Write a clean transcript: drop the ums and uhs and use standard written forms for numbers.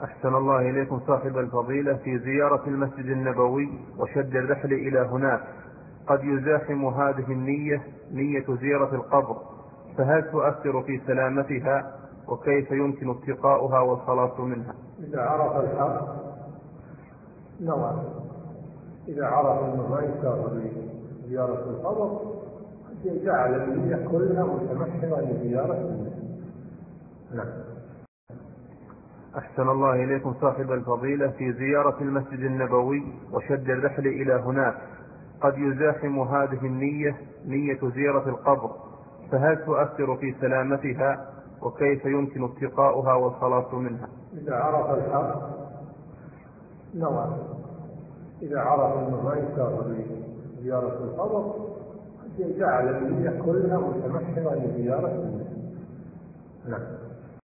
أحسن الله إليكم صاحب الفضيلة. في زيارة المسجد النبوي وشد الرحل إلى هناك قد يزاحم هذه النية نية زيارة القبر، فهل تؤثر في سلامتها؟ وكيف يمكن اتقاؤها والخلاص منها؟ إذا عرف الحق نوى، إذا عرف أنه ما يسار لزيارة القبر جعل النية كلها متمحضة لزيارة المسجد. نعم. أحسن الله إليكم صاحب الفضيلة. في زيارة المسجد النبوي وشد الرحل إلى هناك قد يزاحم هذه النية نية زيارة القبر، فهل تؤثر في سلامتها؟ وكيف يمكن اتقاؤها والخلاص منها؟ إذا عرف الحق نوى، إذا عرف أنه ما يسار لزيارة القبر جعل النية كلها متمحضة لزيارة المسجد. نعم.